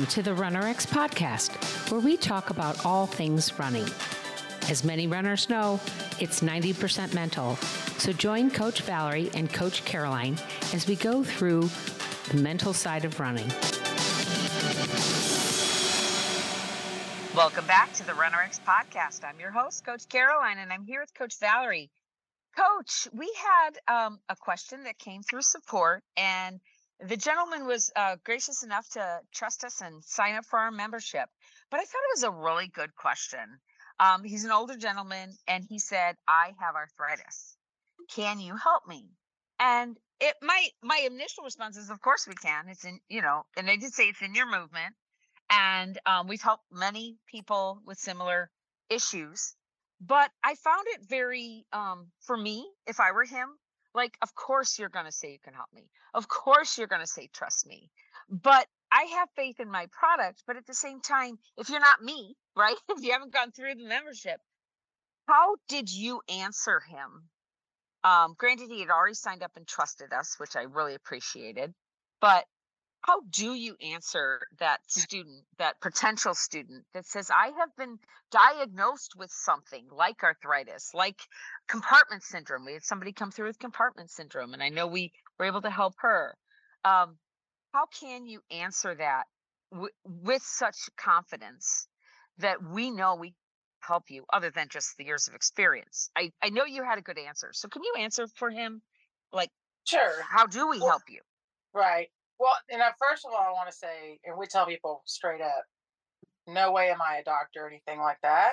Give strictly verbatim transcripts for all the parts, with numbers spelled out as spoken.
to the RunnerX podcast, where we talk about all things running. As many runners know, it's ninety percent mental. So join Coach Valerie and Coach Caroline as we go through the mental side of running. Welcome back to the RunnerX podcast. I'm your host, Coach Caroline, and I'm here with Coach Valerie. Coach, we had um, a question that came through support, and the gentleman was uh, gracious enough to trust us and sign up for our membership. But I thought it was a really good question. Um, he's an older gentleman, and he said, I have arthritis. Can you help me? And it my my initial response is, of course we can. It's in, you know, and I did say it's in your movement. And um, we've helped many people with similar issues. But I found it very, um, for me, if I were him, like, of course you're going to say you can help me. Of course you're going to say, trust me. But I have faith in my product. But at the same time, if you're not me, right? If you haven't gone through the membership, how did you answer him? Um, granted, he had already signed up and trusted us, which I really appreciated. But how do you answer that student, that potential student that says, I have been diagnosed with something like arthritis, like compartment syndrome? We had somebody come through with compartment syndrome, and I know we were able to help her. Um, how can you answer that w- with such confidence that we know we help you other than just the years of experience? I, I know you had a good answer. So can you answer for him? Like, Sure. how do we Well, help you? Right. Well, and uh, first of all, I want to say, and we tell people straight up, no way am I a doctor or anything like that.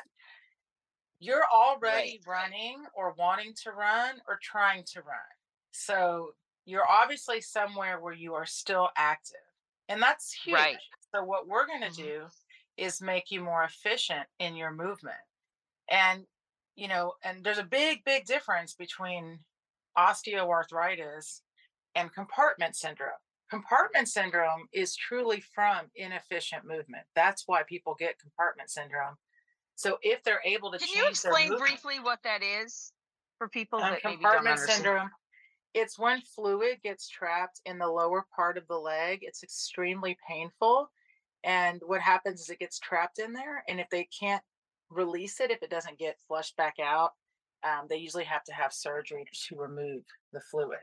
You're already Right. running or wanting to run or trying to run. So you're obviously somewhere where you are still active. And that's huge. Right. So what we're going to Mhm. do is make you more efficient in your movement. And, you know, and there's a big, big difference between osteoarthritis and compartment syndrome. Compartment syndrome is truly from inefficient movement. That's why people get compartment syndrome. So if they're able to Can change you explain their movement, briefly what that is for people um, that maybe don't compartment understand? syndrome, it's when fluid gets trapped in the lower part of the leg. It's extremely painful. And what happens is it gets trapped in there. And if they can't release it, if it doesn't get flushed back out, um, they usually have to have surgery to remove the fluid.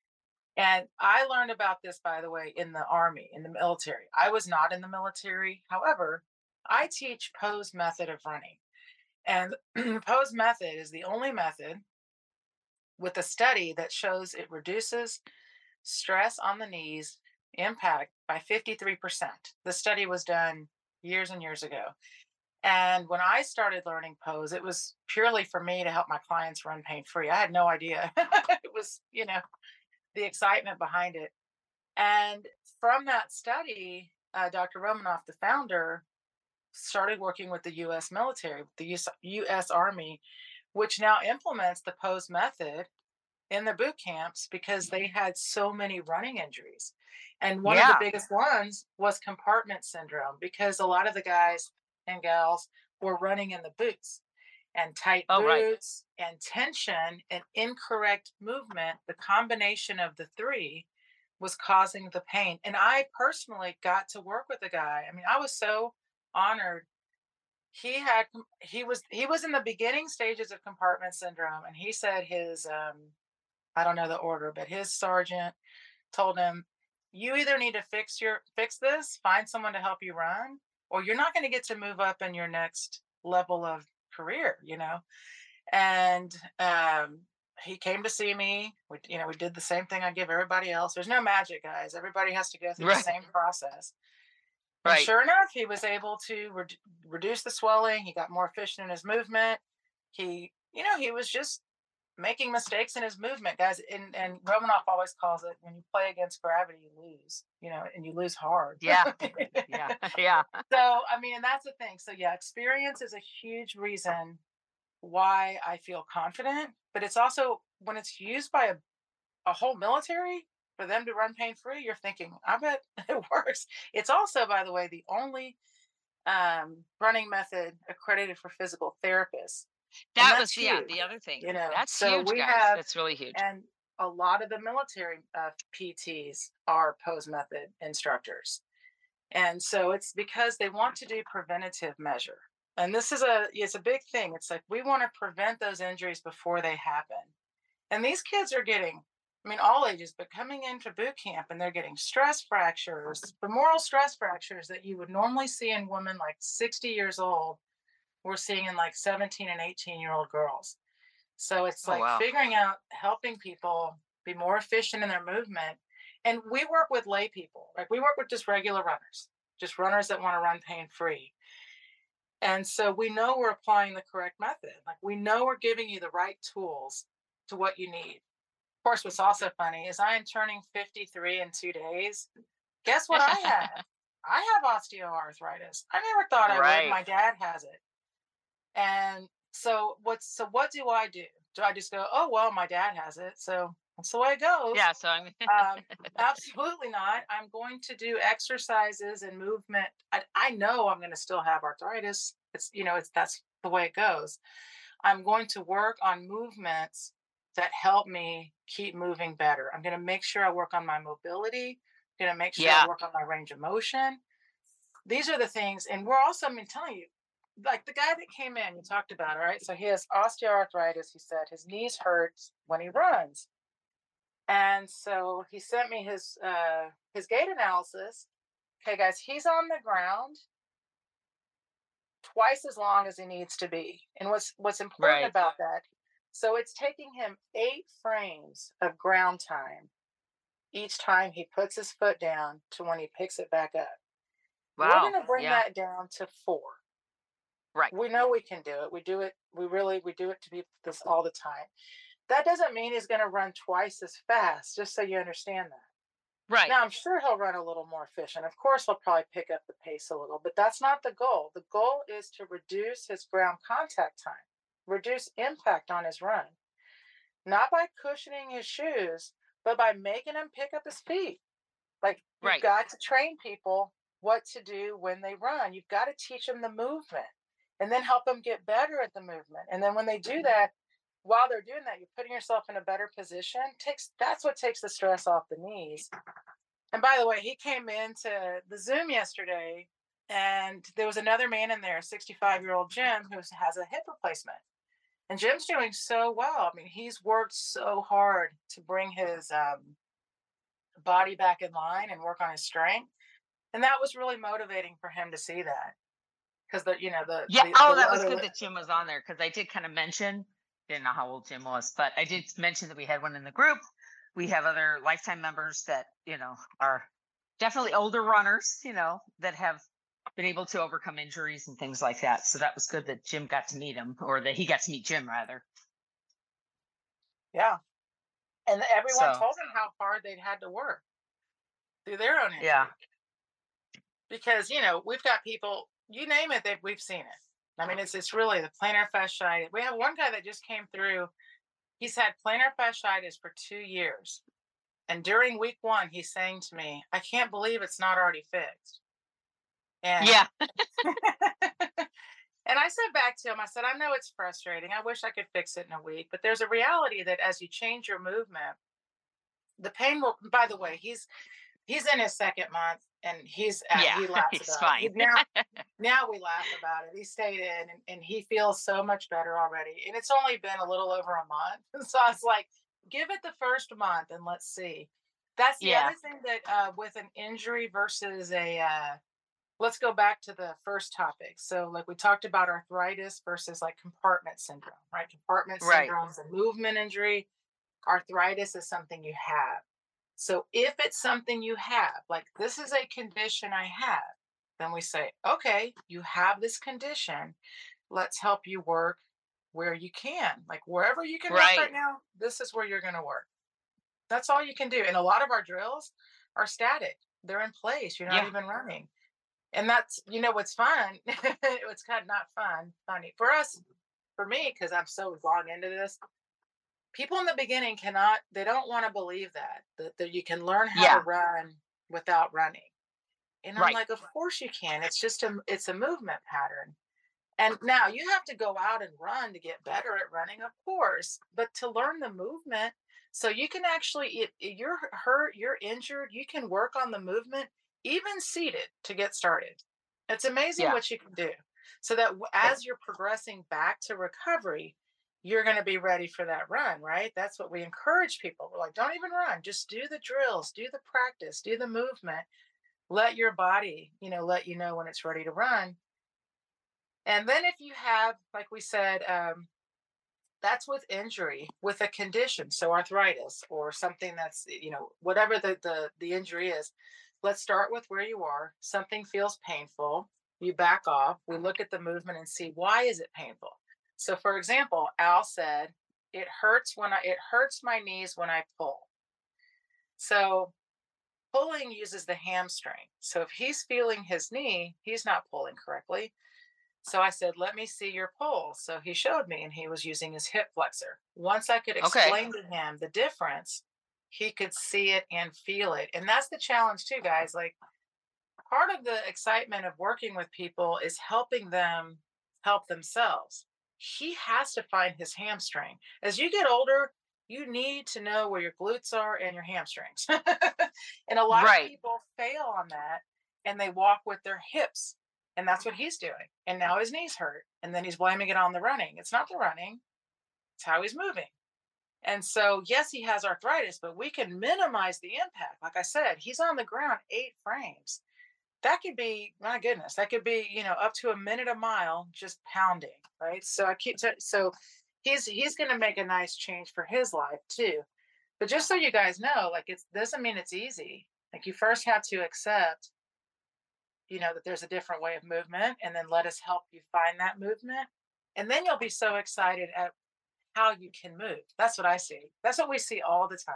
And I learned about this, by the way, in the Army, in the military. I was not in the military. However, I teach pose method of running. And pose method is the only method with a study that shows it reduces stress on the knees impact by fifty-three percent. The study was done years and years ago. And when I started learning pose, it was purely for me to help my clients run pain free. I had no idea. It was, you know, the excitement behind it. And from that study, uh, Doctor Romanoff, the founder, started working with the U S military, the U S Army, which now implements the pose method in the boot camps because they had so many running injuries. And one of the Yeah. biggest ones was compartment syndrome because a lot of the guys and gals were running in the boots and tight Oh, right. boots and tension and incorrect movement. The combination of the three was causing the pain. And I personally got to work with a guy. I mean, I was so honored. He had he was he was in the beginning stages of compartment syndrome, and he said his um I don't know the order, but his sergeant told him, you either need to fix your fix this, find someone to help you run, or you're not going to get to move up in your next level of career, you know. And um he came to see me. We, you know, we did the same thing I give everybody else. There's no magic, guys. Everybody has to go through the Right. same process. And Right. sure enough, he was able to re- reduce the swelling. He got more efficient in his movement. He, you know, he was just making mistakes in his movement, guys. And, and Romanoff always calls it, when you play against gravity, you lose, you know, and you lose hard. Yeah. Yeah. Yeah. So, I mean, and that's the thing. So, yeah, experience is a huge reason why I feel confident, but it's also when it's used by a, a whole military for them to run pain free, you're thinking, I bet it works. It's also, by the way, the only um, running method accredited for physical therapists. And That that's was, yeah, huge, the other thing. you know. That's So huge, we guys. have, That's really huge. and a lot of the military uh, P Ts are pose method instructors. And so it's because they want to do preventative measure. And this is a it's a big thing. It's like we want to prevent those injuries before they happen. And these kids are getting, I mean, all ages, but coming into boot camp and they're getting stress fractures, femoral stress fractures that you would normally see in women like sixty years old, we're seeing in like seventeen and eighteen year old girls. So it's Oh, like wow. figuring out, helping people be more efficient in their movement. And we work with lay people, like we work with just regular runners, just runners that want to run pain free. And so we know we're applying the correct method. Like we know we're giving you the right tools to what you need. Of course, what's also funny is I am turning fifty-three in two days. Guess what I have? I have osteoarthritis. I never thought I would. Right. My dad has it. And so what's so what do I do? Do I just go, oh well, my dad has it, so that's the way it goes? Yeah. So I mean, Um, absolutely not. I'm going to do exercises and movement. I, I know I'm going to still have arthritis. It's you know, it's that's the way it goes. I'm going to work on movements that help me keep moving better. I'm going to make sure I work on my mobility. I'm going to make sure I yeah. work on my range of motion. These are the things, and we're also, I mean, telling you, like the guy that came in, you talked about, all right. So he has osteoarthritis. He said his knees hurts when he runs, and so he sent me his uh, his gait analysis. Okay, guys, he's on the ground twice as long as he needs to be. And what's what's important Right. about that? So it's taking him eight frames of ground time each time he puts his foot down to when he picks it back up. We're Wow. going to bring Yeah. that down to four. Right. We know we can do it. We do it. We really we do it to people this all the time. That doesn't mean he's going to run twice as fast. Just so you understand that. Right. Now, I'm sure he'll run a little more efficient. Of course, he'll probably pick up the pace a little, but that's not the goal. The goal is to reduce his ground contact time, reduce impact on his run, not by cushioning his shoes, but by making him pick up his feet. Like, you've Right. got to train people what to do when they run. You've got to teach them the movement and then help them get better at the movement. And then when they do that, while they're doing that, you're putting yourself in a better position. Takes That's what takes the stress off the knees. And by the way, he came into the Zoom yesterday, and there was another man in there, sixty-five year old Jim, who has a hip replacement. And Jim's doing so well. I mean, he's worked so hard to bring his um, body back in line and work on his strength. And that was really motivating for him to see that. Because the, you know, the, Yeah. the, Oh, the that was other, good that Jim was on there because I did kind of mention, didn't know how old Jim was, but I did mention that we had one in the group. We have other lifetime members that, you know, are definitely older runners, you know, that have been able to overcome injuries and things like that. So that was good that Jim got to meet him, or that he got to meet Jim rather. yeah. And everyone So told him how hard they'd had to work through their own injury. yeah. Because, you know, we've got people, you name it, that we've seen it. I mean, it's it's really the plantar fasciitis. We have one guy that just came through. He's had plantar fasciitis for two years. And during week one, he's saying to me, I can't believe it's not already fixed. And Yeah. and I said back to him, I said, I know it's frustrating. I wish I could fix it in a week. But there's a reality that as you change your movement, the pain will, by the way, he's he's in his second month, and he's at, Yeah. he laughs He's about fine. it. He, now, now we laugh about it. He stayed in, and, and he feels so much better already. And it's only been a little over a month. So I was like, give it the first month and let's see. That's the Yeah. other thing that uh, with an injury versus a, uh, let's go back to the first topic. So, like we talked about arthritis versus like compartment syndrome, right? Compartment Right. syndrome is a movement injury. Arthritis is something you have. So if it's something you have, like this is a condition I have, then we say, okay, you have this condition. Let's help you work where you can. Like wherever you can work Right. right now, this is where you're going to work. That's all you can do. And a lot of our drills are static. They're in place. You're not Yeah. even running. And that's, you know, what's fun. It's kind of not fun, funny for us, for me, because I'm so long into this. People in the beginning cannot, they don't want to believe that, that, that you can learn how Yeah. to run without running. And I'm Right. like, of course you can. It's just a, it's a movement pattern. And now you have to go out and run to get better at running, of course, but to learn the movement, so you can actually, if you're hurt, you're injured, you can work on the movement even seated to get started. It's amazing Yeah. what you can do. So that w- as you're progressing back to recovery, you're going to be ready for that run, right? That's what we encourage people. We're like, don't even run, just do the drills, do the practice, do the movement, let your body, you know, let you know when it's ready to run. And then if you have, like we said, um, that's with injury, with a condition, so arthritis or something that's, you know, whatever the the, the injury is. Let's start with where you are. Something feels painful, you back off, we look at the movement and see, why is it painful? So for example, Al said, it hurts when I it hurts my knees when I pull. So pulling uses the hamstring. So if he's feeling his knee, he's not pulling correctly. So I said, let me see your pull. So he showed me and he was using his hip flexor. Once I could Okay. explain to him the difference, he could see it and feel it. And that's the challenge too, guys. Like, part of the excitement of working with people is helping them help themselves. He has to find his hamstring. As you get older, you need to know where your glutes are and your hamstrings. And a lot of Right. people fail on that and they walk with their hips. And that's what he's doing. And now his knees hurt. And then he's blaming it on the running. It's not the running, it's how he's moving. And so, yes, he has arthritis, but we can minimize the impact. Like I said, he's on the ground eight frames. That could be, my goodness, that could be, you know, up to a minute a mile just pounding, right? So I keep t- so he's he's going to make a nice change for his life too. But just so you guys know, like, it doesn't mean it's easy. Like, you first have to accept, you know, that there's a different way of movement, and then let us help you find that movement, and then you'll be so excited at how you can move. That's what I see. That's what we see all the time.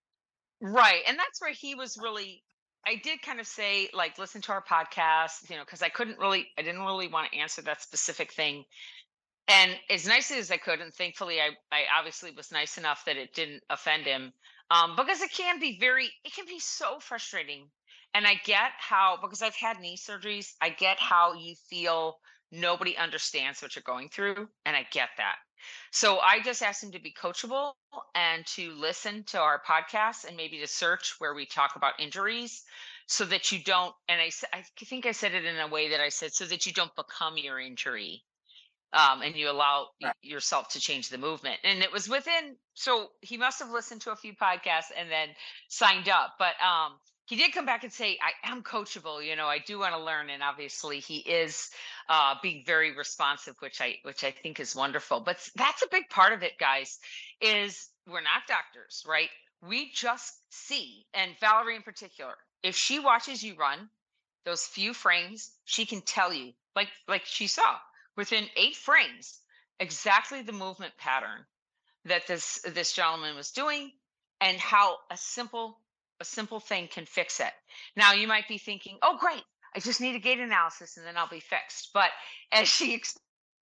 Right. And that's where he was really, I did kind of say, like, listen to our podcast, you know, because I couldn't really, I didn't really want to answer that specific thing. And as nicely as I could, and thankfully I, I obviously was nice enough that it didn't offend him. Um, because it can be very, it can be so frustrating. And I get how, because I've had knee surgeries, I get how you feel nobody understands what you're going through. And I get that. So I just asked him to be coachable and to listen to our podcast and maybe to search where we talk about injuries so that you don't, and I, s- I think I said it in a way that I said, so that you don't become your injury, um, and you allow y- Right. yourself to change the movement. And it was within, so he must have listened to a few podcasts and then signed up. But um, he did come back and say, I am coachable. You know, I do want to learn. And obviously, he is uh, being very responsive, which I which I think is wonderful. But s- that's a big part of it, guys. Is we're not doctors, right? We just see, and Valerie in particular, if she watches you run those few frames, she can tell you, like like she saw within eight frames, exactly the movement pattern that this this gentleman was doing, and how a simple a simple thing can fix it. Now you might be thinking, oh great, I just need a gait analysis and then I'll be fixed. But as she ex-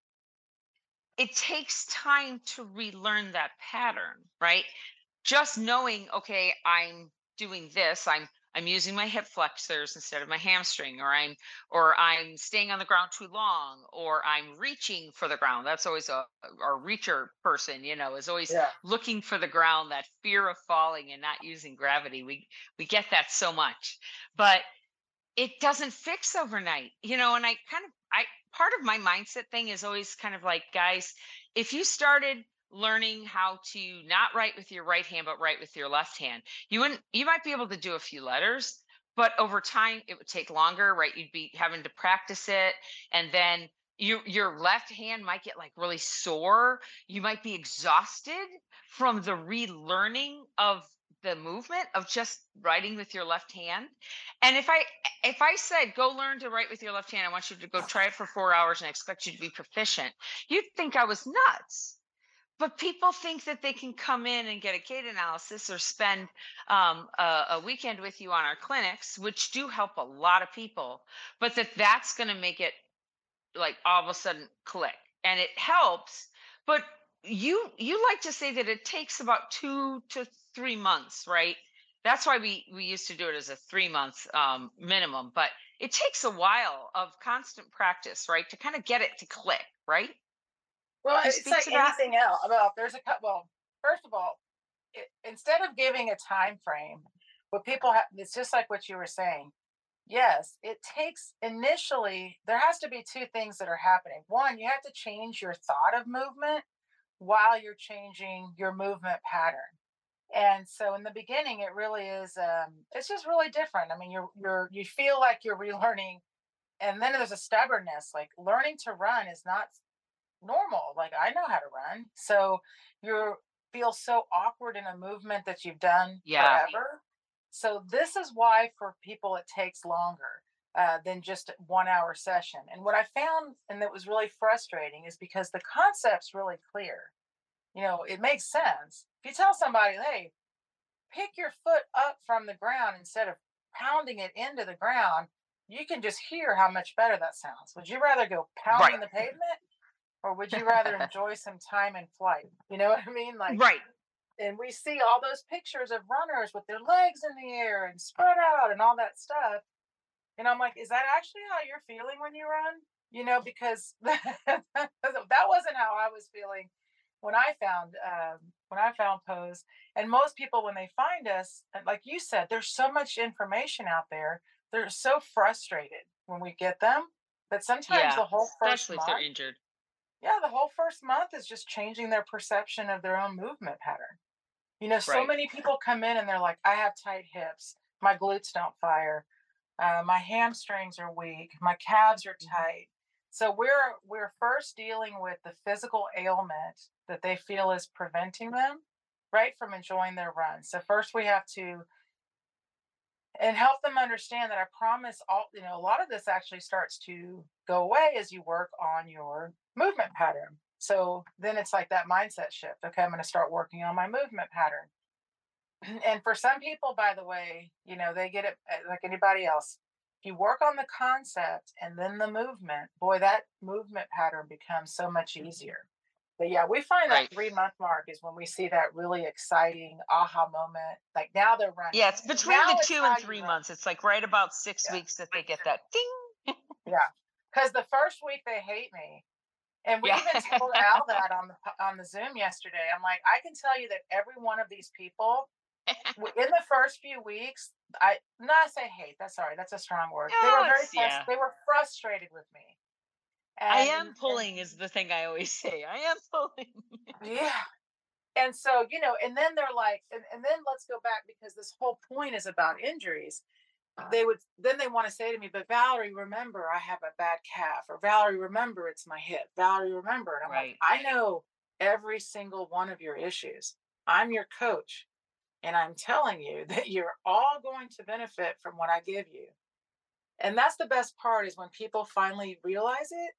it takes time to relearn that pattern, right? Just knowing, okay, I'm doing this, i'm i'm using my hip flexors instead of my hamstring, or i'm or i'm staying on the ground too long, or I'm reaching for the ground. That's always a our reacher person, you know, is always Yeah. looking for the ground, that fear of falling and not using gravity. We we get that so much, but it doesn't fix overnight, you know. And I kind of, I part of my mindset thing is always kind of like, guys, if you started learning how to not write with your right hand but write with your left hand, you wouldn't you might be able to do a few letters, but over time it would take longer, right? You'd be having to practice it, and then your your left hand might get like really sore. You might be exhausted from the relearning of the movement of just writing with your left hand. And if I if I said, go learn to write with your left hand, I want you to go try it for four hours and I expect you to be proficient, you'd think I was nuts. But people think that they can come in and get a gait analysis or spend um, a, a weekend with you on our clinics, which do help a lot of people, but that that's going to make it like all of a sudden click. And it helps. But you you like to say that it takes about two to three months, right? That's why we we used to do it as a three month um, minimum, but it takes a while of constant practice, right, to kind of get it to click, right? Well, You it's speak like to that. anything else. Well, there's a couple. Well, first of all, it, instead of giving a time frame, what people have, it's just like what you were saying. Yes, it takes initially, there has to be two things that are happening. One, you have to change your thought of movement while you're changing your movement pattern. And so in the beginning, it really is, um, it's just really different. I mean, you're, you're, you feel like you're relearning. And then there's a stubbornness, like learning to run is not normal. Like I know how to run. So you feel so awkward in a movement that you've done Yeah. forever. So this is why for people it takes longer uh, than just one hour session. And what I found, and that was really frustrating, is because the concept's really clear. You know, it makes sense. If you tell somebody, hey, pick your foot up from the ground instead of pounding it into the ground, you can just hear how much better that sounds. Would you rather go Right. pounding the pavement, or would you rather enjoy some time in flight? You know what I mean? Like, Right. and we see all those pictures of runners with their legs in the air and spread out and all that stuff. And I'm like, is that actually how you're feeling when you run? You know, because that wasn't how I was feeling when I found um, when I found Pose. And most people, when they find us, like you said, there's so much information out there. They're so frustrated when we get them that sometimes Yeah. the whole first Especially if they're month, injured. yeah, the whole first month is just changing their perception of their own movement pattern. You know, so Right. many people come in and they're like, I have tight hips, my glutes don't fire, uh, my hamstrings are weak, my calves are Mhm. tight. So we're we're first dealing with the physical ailment that they feel is preventing them, right, from enjoying their run. So first we have to and help them understand that I promise all, you know, a lot of this actually starts to go away as you work on your movement pattern. So then it's like that mindset shift. Okay, I'm going to start working on my movement pattern. And for some people, by the way, you know, they get it uh, like anybody else. If you work on the concept and then the movement, boy, that movement pattern becomes so much easier. But yeah, we find that Right. three month mark is when we see that really exciting aha moment. Like now they're running. Yeah. It's between Now the it's two how and you three run. months. It's like right about six Yeah. weeks that they get that ding. Yeah. Because the first week they hate me. And we Yeah. even told Al that on the on the Zoom yesterday. I'm like, I can tell you that every one of these people w- in the first few weeks, I not say hate. That's sorry, that's a strong word. They were No, very it's frus- yeah. they were frustrated with me, I and am and, and pulling is the thing I always say. I am pulling. yeah, and so you know, and then they're like, and, and then let's go back because this whole point is about injuries. They would then they want to say to me, but Valerie, remember I have a bad calf, or Valerie, remember it's my hip. Valerie, remember, and I'm like, Right. I know every single one of your issues. I'm your coach. And I'm telling you that you're all going to benefit from what I give you. And that's the best part is when people finally realize it.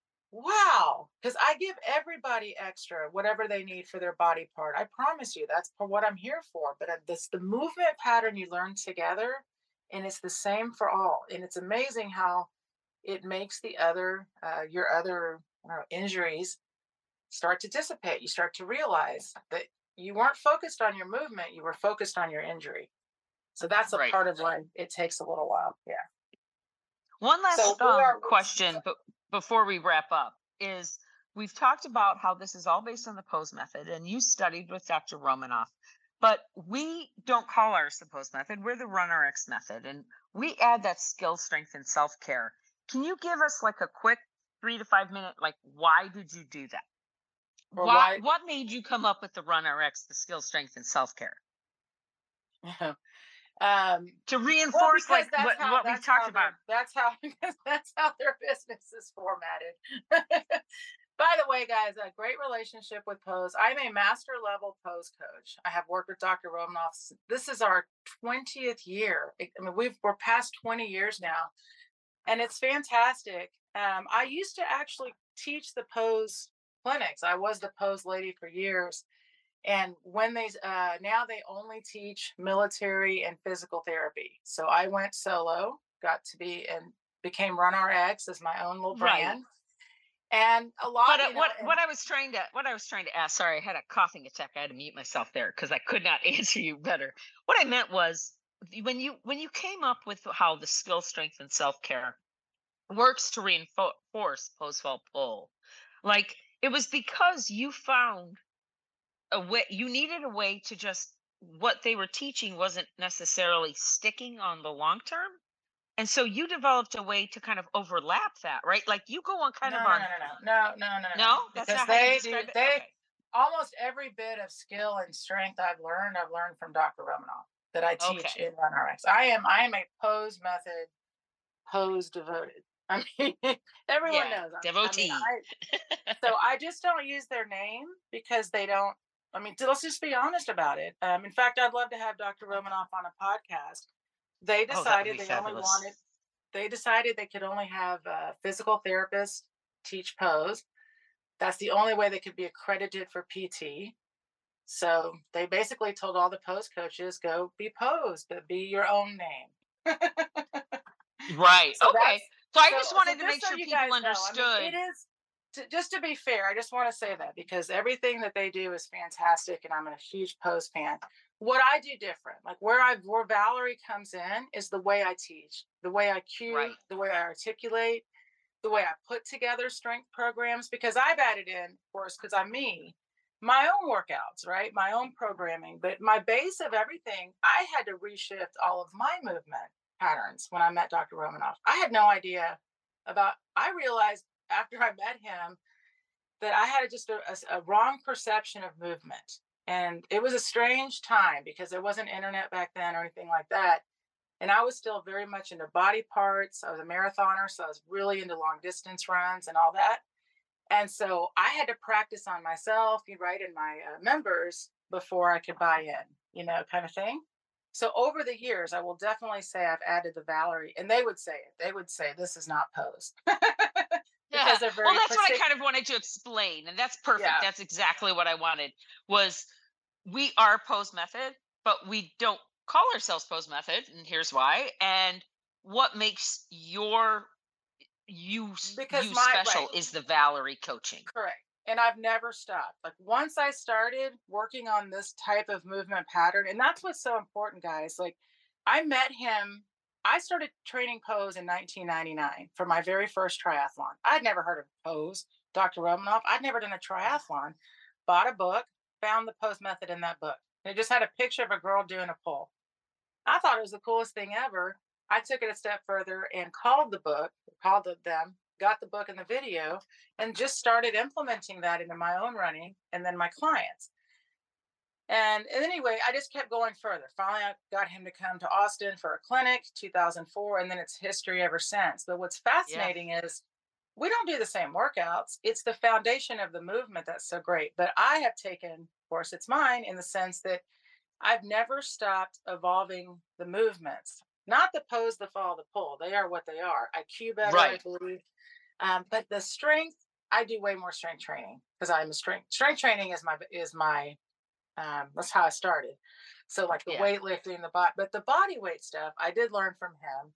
Wow. Because I give everybody extra, whatever they need for their body part. I promise you, that's for what I'm here for. But uh, this the movement pattern you learn together, and it's the same for all. And it's amazing how it makes the other, uh, your other I don't know, injuries start to dissipate. You start to realize that you weren't focused on your movement, you were focused on your injury. So that's a Right. part of why it takes a little while. Yeah. One So last we um are, question, but before we wrap up, is we've talked about how this is all based on the pose method, and you studied with Doctor Romanoff, but we don't call ours the pose method. We're the Runner X method, and we add that skill, strength, and self care. Can you give us like a quick three to five minute, like why did you do that? or What why, what made you come up with the Runner X, the skill, strength, and self care um, to well, reinforce because like that's what how, what we've that's talked how about? their, that's how, because that's how their business is formatted. By the way, guys, a great relationship with Pose. I'm a master level Pose coach. I have worked with Doctor Romanoff. This is our twentieth year. I mean, we've, we're past twenty years now, and it's fantastic. Um, I used to actually teach the Pose clinics. I was the Pose lady for years, and when they uh, now they only teach military and physical therapy. So I went solo, got to be and became Run R X as my own little Right. brand, and a lot, But uh, you know, what and what I was trying to what I was trying to ask, sorry, I had a coughing attack. I had to mute myself there because I could not answer you better. What I meant was when you when you came up with how the skill, strength, and self care works to reinforce post fall pull, like it was because you found a way you needed a way to just what they were teaching wasn't necessarily sticking on the long term. And so you developed a way to kind of overlap that, right? Like you go on kind No, of no, on, no, no, no, no, no, no, no. no, that's Because not how you they do describe it. they Okay. almost every bit of skill and strength I've learned, I've learned from doctor Romanoff that I teach Okay. in RunRx. I am I am a pose method, pose devoted. I mean, everyone Yeah. knows. I, I mean, Devotee. I so I just don't use their name because they don't. I mean, let's just be honest about it. Um, in fact, I'd love to have doctor Romanoff on a podcast. They Oh, that would decided be they only fabulous. wanted. They decided they could only have a physical therapists teach pose. That's the only way they could be accredited for P T. So they basically told all the pose coaches, go be pose, but be your own name. Right. So Okay. that's So I so just so wanted to just make so sure you people guys know, I mean, it understood. is to, just to be fair, I just want to say that because everything that they do is fantastic and I'm a huge pose fan. What I do different, like where I where Valerie comes in is the way I teach, the way I cue, Right. the way I articulate, the way I put together strength programs, because I've added in, of course, because I'm me, my own workouts, right? My own programming. But my base of everything, I had to reshift all of my movement patterns when I met doctor Romanoff. I had no idea about, I realized after I met him that I had just a, a, a wrong perception of movement. And it was a strange time because there wasn't internet back then or anything like that. And I was still very much into body parts. I was a marathoner, so I was really into long distance runs and all that. And so I had to practice on myself, you right, and my uh, members before I could buy in, you know, kind of thing. So over the years, I will definitely say I've added the Valerie, and they would say it. They would say this is not pose Yeah. because they're Well, very that's what I particular. kind of wanted to explain. And that's perfect. Yeah, That's exactly what I wanted was we are pose method, but we don't call ourselves pose method. And here's why. And what makes your you s- because you my right. special is the Valerie coaching. Correct. And I've never stopped. Like once I started working on this type of movement pattern, and that's what's so important, guys. Like I met him, I started training pose in nineteen ninety-nine for my very first triathlon. I'd never heard of pose, doctor Romanoff. I'd never done a triathlon. Bought a book, found the pose method in that book. It just had a picture of a girl doing a pull. I thought it was the coolest thing ever. I took it a step further and called the book, called it them, got the book and the video, and just started implementing that into my own running and then my clients. And, and anyway, I just kept going further. Finally, I got him to come to Austin for a clinic, two thousand four, and then it's history ever since. But what's Yeah. fascinating is we don't do the same workouts. It's the foundation of the movement that's so great. But I have taken, of course, it's mine in the sense that I've never stopped evolving the movements, not the pose, the fall, the pull. They are what they are. I cue better, I Right. believe. Um, but the strength, I do way more strength training because I'm a strength strength training is my is my um, that's how I started. So like the Yeah. weightlifting, the body, but the body weight stuff, I did learn from him.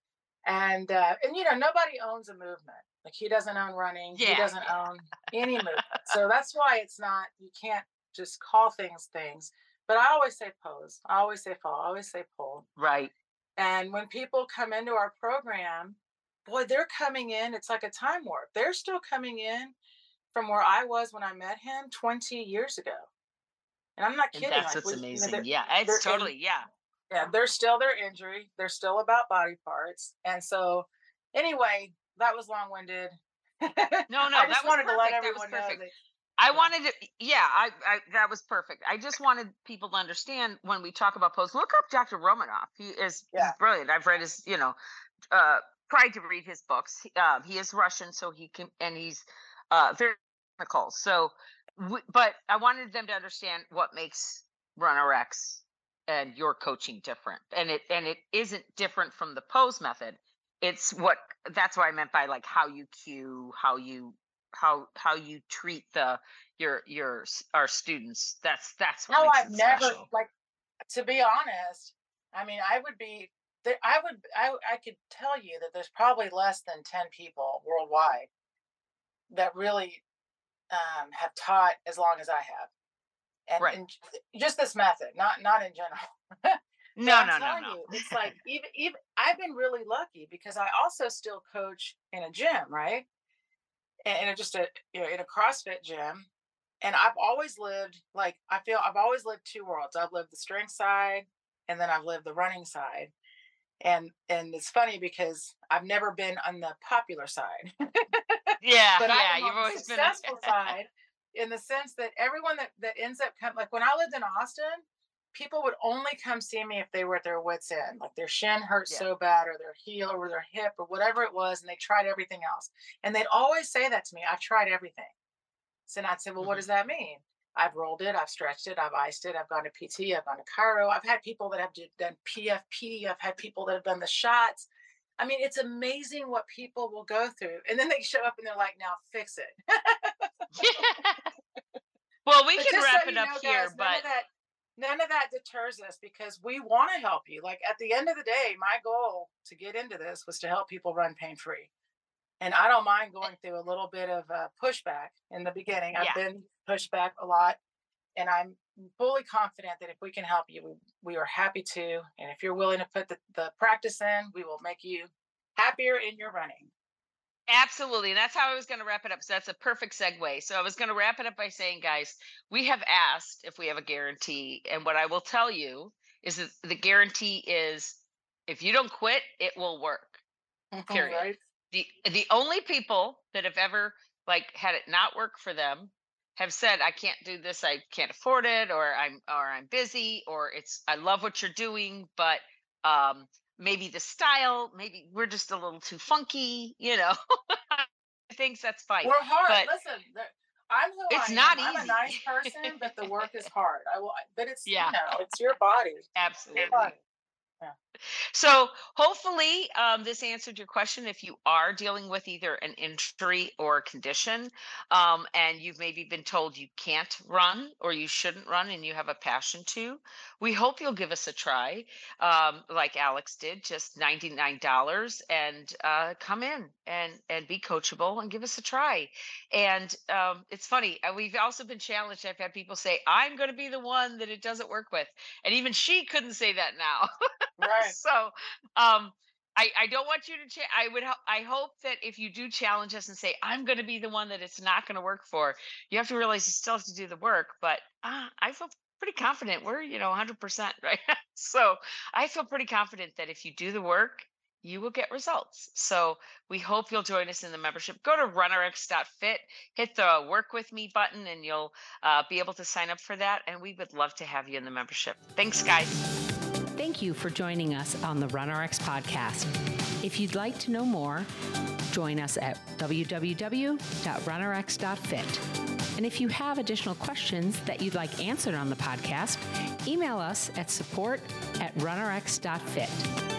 And uh, and you know nobody owns a movement. Like he doesn't own running. He Yeah. doesn't Yeah. own any movement. So that's why it's not. You can't just call things things. But I always say pose. I always say fall. I always say pull. Right. And when people come into our program, boy, they're coming in. It's like a time warp. They're still coming in from where I was when I met him twenty years ago. And I'm not And kidding. that's Like what's we, you know, amazing. they're Yeah. It's they're in. totally, yeah. Yeah, they're still their injury. They're still about body parts. And so, anyway, that was long winded. No, no, I that just was wanted to let perfect. That was everyone know perfect. that. I Yeah. wanted to, yeah, I, I, that was perfect. I just wanted people to understand when we talk about pose, look up doctor Romanoff. He is, Yeah. he's brilliant. I've read his, you know, uh, tried to read his books. He, uh, he is Russian, so he can, and he's uh, very technical. So, w- but I wanted them to understand what makes RunRx and your coaching different. And it, and it isn't different from the pose method. It's what, that's what I meant by like how you cue, how you, how, how you treat the, your, your, s- our students. That's, that's what No, makes I've it never, special. like, to be honest, I mean, I would be, there- I would, I, I could tell you that there's probably less than ten people worldwide that really um, have taught as long as I have. And, Right. and just this method, not, not in general. But No, I'm no, no, telling no. you, it's like even even I've been really lucky because I also still coach in a gym, right? And in a, just a you know in a CrossFit gym, and I've always lived like I feel I've always lived two worlds. I've lived the strength side, and then I've lived the running side. And and it's funny because I've never been on the popular side. Yeah, But yeah, I've been you've on the always been a successful side in the sense that everyone that, that ends up coming, like when I lived in Austin, people would only come see me if they were at their wits' end, like their shin hurt Yeah. so bad, or their heel, or their hip, or whatever it was, and they tried everything else. And they'd always say that to me, I've tried everything. So then I'd say, well, what Mhm. does that mean? I've rolled it, I've stretched it, I've iced it, I've gone to P T, I've gone to chiro, I've had people that have done P F P, I've had people that have done the shots. I mean, it's amazing what people will go through. And then they show up and they're like, now fix it. Well, we But can just so wrap it you up know, here, guys, none but of that, none of that deters us because we want to help you. Like at the end of the day, my goal to get into this was to help people run pain free. And I don't mind going through a little bit of uh, pushback in the beginning. I've yeah, been pushed back a lot, and I'm fully confident that if we can help you, we, we are happy to. And if you're willing to put the, the practice in, we will make you happier in your running. absolutely. And that's how I was going to wrap it up. So that's a perfect segue. So I was going to wrap it up by saying, guys, we have asked if we have a guarantee. And what I will tell you is that the guarantee is if you don't quit, it will work. Period. Right? The the only people that have ever like had it not work for them have said, I can't do this, I can't afford it, or I'm or I'm busy, or it's I love what you're doing, but um maybe the style, maybe we're just a little too funky, you know. Things that's fine. We're hard. But Listen, I'm who it's I am. not I'm a easy. nice person, but the work is hard. I will, but it's, you Yeah, know, it's your body. Your absolutely. body. Yeah. So hopefully um, this answered your question. If you are dealing with either an injury or a condition, um, and you've maybe been told you can't run or you shouldn't run and you have a passion to, we hope you'll give us a try, um, like Alex did, just ninety-nine dollars, and uh, come in and, and be coachable and give us a try. And um, it's funny, uh, we've also been challenged. I've had people say, I'm going to be the one that it doesn't work with. And even she couldn't say that now. Right. So um I, I don't want you to cha- I would ho- I hope that if you do challenge us and say I'm going to be the one that it's not going to work for, you have to realize you still have to do the work. But uh, I feel pretty confident we're, you know, one hundred percent, right? So I feel pretty confident that if you do the work, you will get results. So we hope you'll join us in the membership. Go to runnerx dot fit, hit the work with me button, and you'll uh, be able to sign up for that. And we would love to have you in the membership. Thanks, guys. Thank you for joining us on the RunRx podcast. If you'd like to know more, join us at w w w dot runnerx dot fit. And if you have additional questions that you'd like answered on the podcast, email us at support at runnerx dot fit.